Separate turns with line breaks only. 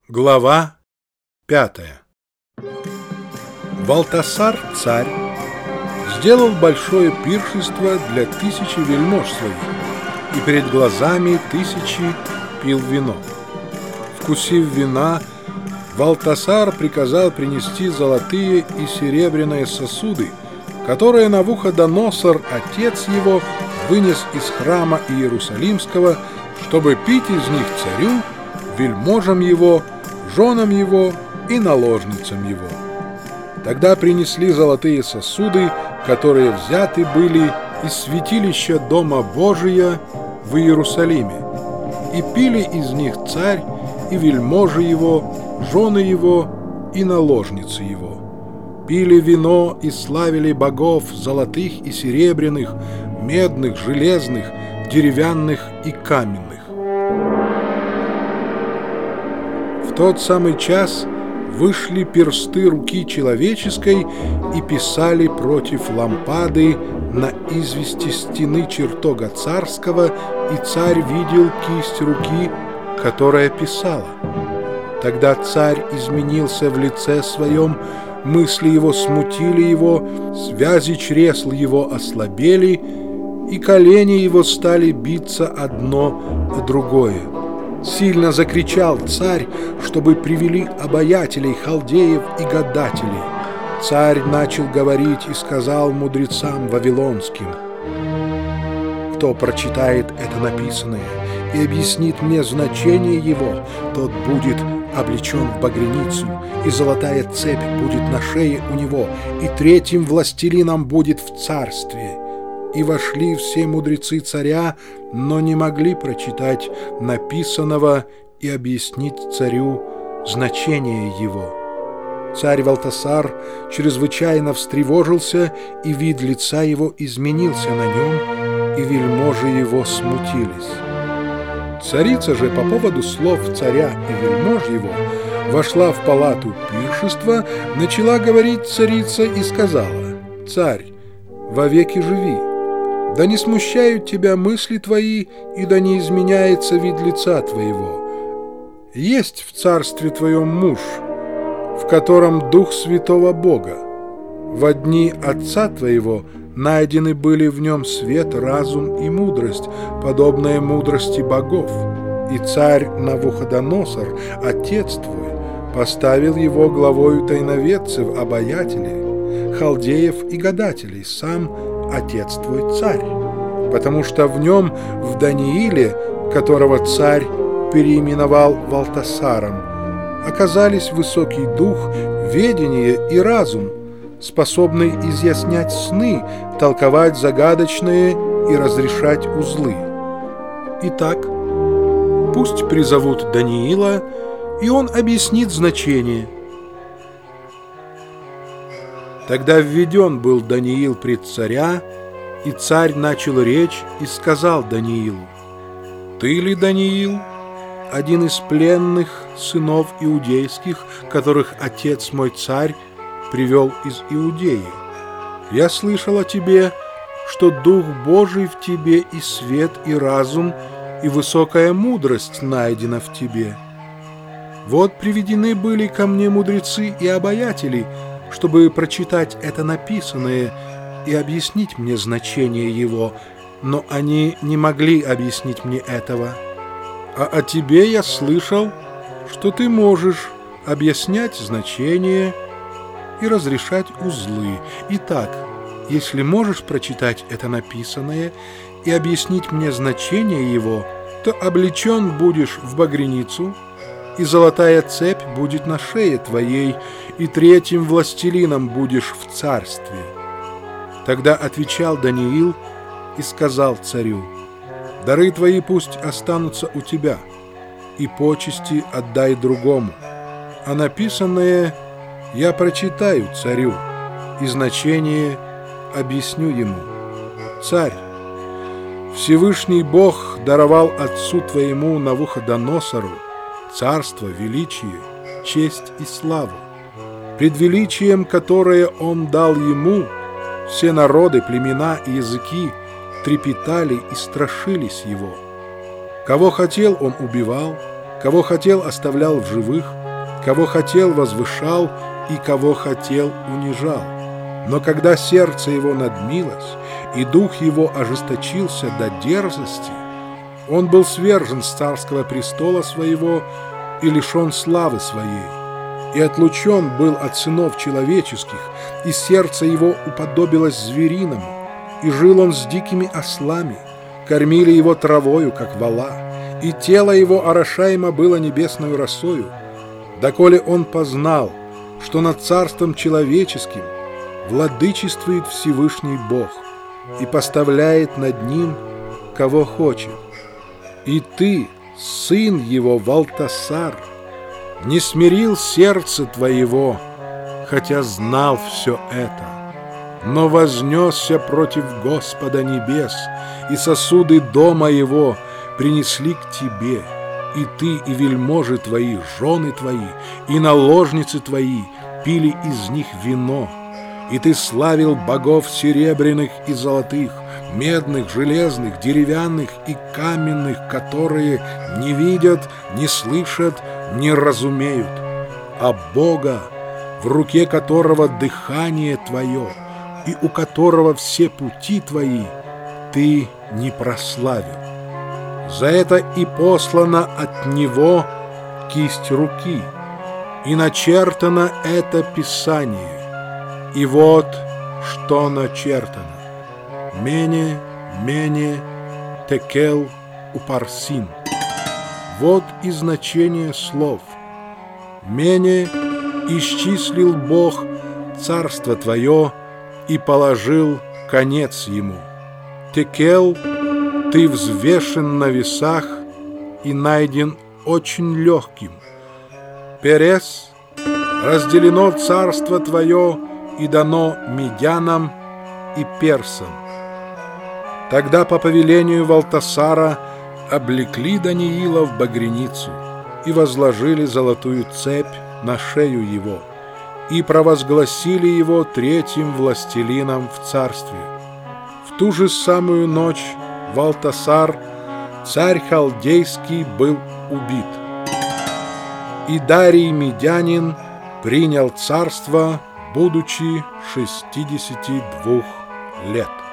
Глава 5. Валтасар, царь, сделал большое пиршество для 1000 вельмож своих, и перед глазами 1000 пил вино. Вкусив вина, Валтасар приказал принести золотые и серебряные сосуды, которые Навуходоносор, отец его, вынес из храма Иерусалимского, чтобы пить из них царю, вельможам его, женам его и наложницам его. Тогда принесли золотые сосуды, которые взяты были из святилища Дома Божия в Иерусалиме, и пили из них царь и вельможи его, жены его и наложницы его. Пили вино и славили богов золотых и серебряных, медных, железных, деревянных и каменных. В тот самый час вышли персты руки человеческой и писали против лампады на извести стены чертога царского, и царь видел кисть руки, которая писала. Тогда царь изменился в лице своем, мысли его смутили его, связи чресл его ослабели, и колени его стали биться одно о другое. Сильно закричал царь, чтобы привели обаятелей, халдеев и гадателей. Царь начал говорить и сказал мудрецам вавилонским: «Кто прочитает это написанное и объяснит мне значение его, тот будет облечен в багряницу, и золотая цепь будет на шее у него, и третьим властелином будет в царстве». И вошли все мудрецы царя, но не могли прочитать написанного и объяснить царю значение его. Царь Валтасар чрезвычайно встревожился, и вид лица его изменился на нем, и вельможи его смутились. Царица же по поводу слов царя и вельмож его вошла в палату пиршества, начала говорить царица и сказала: «Царь, вовеки живи! Да не смущают тебя мысли твои, и да не изменяется вид лица твоего. Есть в царстве твоем муж, в котором Дух Святого Бога. Во дни отца твоего найдены были в нем свет, разум и мудрость, подобная мудрости богов. И царь Навуходоносор, отец твой, поставил его главою тайноведцев, обаятелей, халдеев и гадателей, сам отец твой царь, потому что в нем, в Данииле, которого царь переименовал Валтасаром, оказались высокий дух, ведение и разум, способный изъяснять сны, толковать загадочные и разрешать узлы. Итак, пусть призовут Даниила, и он объяснит значение». Тогда введен был Даниил пред царя, и царь начал речь и сказал Даниилу: «Ты ли Даниил, один из пленных сынов иудейских, которых отец мой царь привел из Иудеи? Я слышал о тебе, что Дух Божий в тебе, и свет, и разум, и высокая мудрость найдена в тебе. Вот приведены были ко мне мудрецы и обаятели, чтобы прочитать это написанное и объяснить мне значение его, но они не могли объяснить мне этого. А о тебе я слышал, что ты можешь объяснять значение и разрешать узлы. Итак, если можешь прочитать это написанное и объяснить мне значение его, то облечен будешь в багряницу, и золотая цепь будет на шее твоей, и третьим властелином будешь в царстве». Тогда отвечал Даниил и сказал царю: «Дары твои пусть останутся у тебя, и почести отдай другому, а написанное я прочитаю царю, и значение объясню ему. Царь, Всевышний Бог даровал отцу твоему Навуходоносору царство, величие, честь и славу. Пред величием, которое он дал ему, все народы, племена и языки трепетали и страшились его. Кого хотел, он убивал, Кого хотел, оставлял в живых, кого хотел, возвышал, и кого хотел, унижал. Но когда сердце его надмилось, и дух его ожесточился до дерзости, он был свержен с царского престола своего и лишен славы своей, и отлучен был от сынов человеческих, и сердце его уподобилось звериному, и жил он с дикими ослами, кормили его травою, как вола, и тело его орошаемо было небесною росою, доколе он познал, что над царством человеческим владычествует Всевышний Бог и поставляет над ним, кого хочет. И ты, сын его Валтасар, не смирил сердце твоего, хотя знал все это, но вознесся против Господа небес, и сосуды дома его принесли к тебе, и ты, и вельможи твои, жены твои, и наложницы твои пили из них вино, и ты славил богов серебряных и золотых, медных, железных, деревянных и каменных, которые не видят, не слышат, не разумеют, а Бога, в руке которого дыхание твое, и у которого все пути твои, ты не прославил. За это и послана от него кисть руки, и начертано это Писание. И вот что начертано: Мене, Мене, Текел, Упарсин. Вот и значение слов. Мене исчислил Бог царство твое и положил конец ему. Текел, ты взвешен на весах и найден очень легким. Перес, разделено царство твое и дано медянам и персам. Тогда по повелению Валтасара облекли Даниила в багряницу и возложили золотую цепь на шею его и провозгласили его третьим властелином в царстве. В ту же самую ночь Валтасар, царь халдейский, был убит. И Дарий Медянин принял царство, будучи 62 лет.